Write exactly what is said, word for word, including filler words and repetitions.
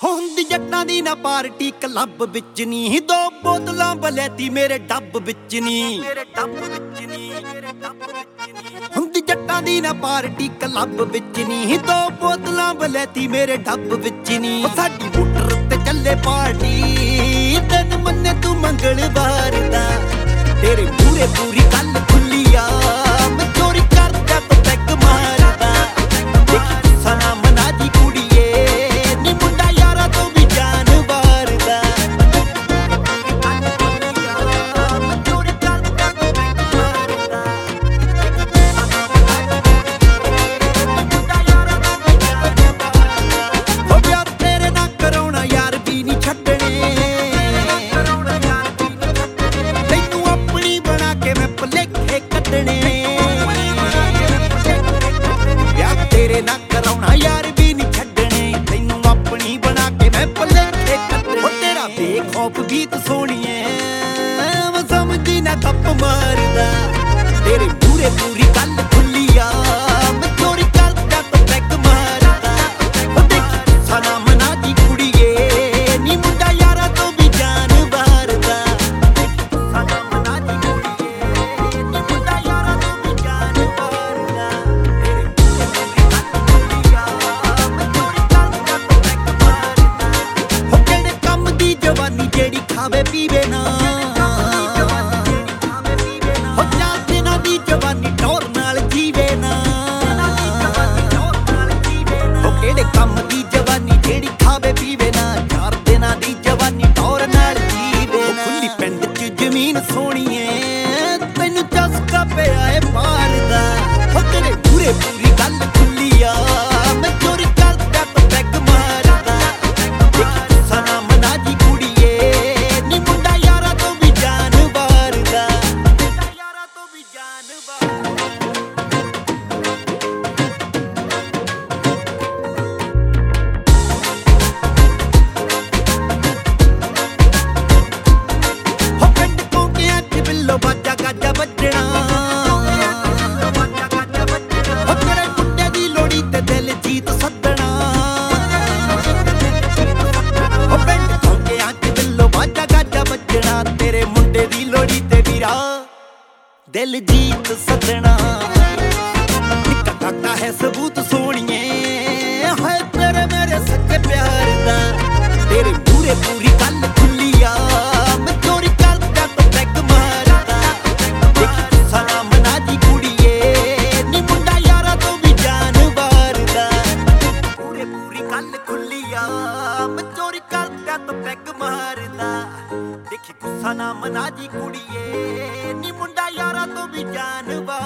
ਹੁੰਦੀ ਜੱਟਾਂ ਦੀ ਨਾ ਪਾਰਟੀ ਕਲੱਬ ਵਿੱਚ ਨੀ, ਦੋ ਬੋਤਲਾਂ ਬਲੈਤੀ ਮੇਰੇ ਡੱਬ ਵਿੱਚ ਨੀ, ਮੇਰੇ ਡੱਬ ਵਿੱਚ ਨੀ, ਮੇਰੇ ਡੱਬ ਵਿੱਚ ਨੀ। ਹੁੰਦੀ ਜੱਟਾਂ ਦੀ ਨਾ ਪਾਰਟੀ ਕਲੱਬ ਵਿੱਚ ਨੀ, ਦੋ ਬੋਤਲਾਂ ਬਲੈਤੀ ਮੇਰੇ ਡੱਬ ਵਿੱਚ ਨੀ। ਸਾਡੀ ਮੋਟਰ ਤੇ ਚੱਲੇ ਪਾਰਟੀ, ਤੈਨੂੰ ਮੰਨੇ ਤੂੰ ਮੰਗਲਵਾਰ ਦਾ, ਤੇਰੇ ਮੂਹਰੇ ਪੂਰੀ ਗੱਲ ਖੁੱਲੀ ਆ, ਮੈਂ ਚੋਰੀ ਕਰਦਾ ਤੂੰ ਪੈਗ ਮਾਰਦਾ। ਦੇਖੀ ਗੁੱਸਾ ਨਾ ਮਨਾ ਜੀ ਕੁੜੀਏ, ਨੀ ਮੁੰਡਾ ਯਾਰਾਂ ਤੋਂ ਵੀ ਜਾਨ ਵਾਰਦਾ। ਮੈਂ ਚੋਰੀ ਕਰਦਾ ਤੂੰ ਪੈਗ ਮਾਰਦਾ, ਮੁੰਡਾ ਯਾਰਾਂ ਤੋਂ ਵੀ ਜਾਨ ਵਾਰਦਾ। ਹੋ ਗਿਆ ਤੇਰੇ ਨਾਲ ਕਰਾਉਣਾ ਯਾਰ ਵੀ ਨੀ ਛੱਡਣੇ, ਤੈਨੂੰ ਆਪਣੀ ਬਣਾ ਕੇ ਮੈਂ ਭੁਲੇਖੇ ਕੱਢਣੇ। ਯਾਰ ਤੇਰੇ ਨਾਲ ਕਰਾਉਣਾ ਯਾਰ ਵੀ ਨੀ ਛੱਡਣੇ, ਤੈਨੂੰ ਆਪਣੀ ਬਣਾ ਕੇ ਮੈਂ ਭੁਲੇਖੇ ਕੱਢਣੇ। ਉਹ ਤੇਰਾ ਬੇਖੌਫ ਗੀਤ ਸੋਹਣੀਏ, ਮੈਂ ਸਮਝੀ ਨਾ ਕੱਪ ਮਾਰਦਾ, ਤੇਰੇ ਮੂਹਰੇ ਪੂਰੀ ਗੱਲ ਖੁੱਲੀ ਆ, ਮੈਂ ਚੋਰੀ ਕਰਦਾ ਤੂੰ ਪੈਗ ਮਾਰਦਾ। ਉਹ ਦੇਖੀ ਗੁੱਸਾ ਨਾ ਮਨਾ ਜੀ ਕੁੜੀਏ, ਨੀ ਮੁੰਡਾ ਯਾਰਾਂ ਤੋਂ ਵੀ ਜਾਨ ਵਾਰਦਾ। ਦੇਖੀ ਗੁੱਸਾ ਨਾ ਮਨਾ ਜੀ ਕੁੜੀਏ, ਨੀ ਮੁੰਡਾ ਯਾਰਾਂ ਤੋਂ ਵੀ ਜਾਨ ਵਾਰਦਾ। ਤੇਰੇ ਮੂਹਰੇ ਪੂਰੀ ਗੱਲ ਖੁੱਲੀ ਆ, ਮੈਂ ਚੋਰੀ ਕਰਦਾ ਤੂੰ ਪੈਗ ਮਾਰਦਾ। ਹੋ ਕਿਹੜੇ ਕੰਮ ਦੀ ਜਵਾਨੀ ਜਿਹੜੀ ਖਾਵੇ ਪੀਵੇ ਨਾ, ਹੋ ਚਾਰ ਦਿਨਾਂ ਦੀ ਜਵਾਨੀ ਟੌਰ ਨਾਲ ਜੀਵੇ ਨਾ। ਹੋ ਕਿਹੜੇ ਕੰਮ ਦੀ ਜਵਾਨੀ ਜਿਹੜੀ ਖਾਵੇ ਪੀਵੇ ਨਾ, ਚਾਰ ਦਿਨਾਂ ਦੀ ਜਵਾਨੀ ਟੌਰ ਨਾਲ ਜੀਵੇ ਨਾ। ਖੁੱਲੀ ਪਿੰਡ 'ਚ ਜ਼ਮੀਨ ਸੋਹਣੀਏ, ਤੈਨੂੰ ਚਸਕਾ ਪਿਆ ਏ ਪਾਰ ਦਾ। ਹੋ ਤੇਰੇ ਮੂਹਰੇ ਪੂਰੀ ਗੱਲ ਖੁੱਲੀ ਆ, ਮੈਂ ਚੋਰੀ ਕਰਦਾ ਤੂੰ ਪੈਗ ਮਾਰਦਾ। ਦੇਖੀ ਗੁੱਸਾ ਨਾ ਮਨਾ ਜੀ ਕੁੜੀਏ, ਨੀ ਮੁੰਡਾ ਯਾਰਾਂ ਤੋਂ ਵੀ ਜਾਨ ਵਾਰਦਾ, ਮੁੰਡਾ ਯਾਰਾਂ ਤੋਂ ਵੀ ਜਾਨ ਵਾਰਦਾ। ਹੋ ਪਿੰਡ ਕੋਟਿਆਂ 'ਚ ਬਿੱਲੋ ਬਾਜਾ ਗਾਜਾ ਵੱਜਣਾ, ਹੋ ਤੇਰੇ ਮੁੰਡੇ ਦੀ ਲੋੜੀ ਤੇ ਦਿਲਜੀਤ ਸੱਦਣਾ। ਹੋ ਪਿੰਡ ਕੋਟਿਆਂ 'ਚ ਬਿੱਲੋ ਬਾਜਾ ਗਾਜਾ ਵੱਜਣਾ, ਤੇਰੇ ਮੁੰਡੇ ਦੀ ਲੋੜੀ ਤੇ ਵੀਰਾ ਦਿਲਜੀਤ ਸੱਦਣਾ। ਨਿੱਕਾ ਕਾਕਾ ਹੈ ਸਬੂਤ ਸੋਹਣੀਏ, ਹਾਏ ਤੇਰੇ ਮੇਰੇ ਸੱਚੇ ਪਿਆਰ ਦਾ, ਤੇਰੇ ਮੂਹਰੇ ਪੂਰੀ ਗੱਲ ਖੁੱਲੀ ਆ, ਮੈਂ ਚੋਰੀ ਕਰਦਾ ਤੂੰ ਪੈਗ ਮਾਰਦਾ। ਦੇਖੀ ਗੁੱਸਾ ਨਾ ਮਨਾ ਜੀ ਕੁੜੀਏ, ਨੀ ਮੁੰਡਾ ਯਾਰਾਂ ਤੋਂ ਵੀ ਜਾਨ ਵਾਰਦਾ। ਮੂਹਰੇ ਪੂਰੀ ਗੱਲ ਖੁੱਲੀ ਆ, ਮੈਂ ਚੋਰੀ ਕਰਦਾ ਤੂੰ ਪੈਗ ਮਾਰਦਾ। ਦੇਖੀ ਗੁੱਸਾ ਨਾ ਮਨਾ ਜੀ ਕੁੜੀਏ, ਨੀ ਮੁੰਡਾ ਯਾਰਾਂ ਤੋਂ ਵੀ ਜਾਨ ਵਾਰਦਾ।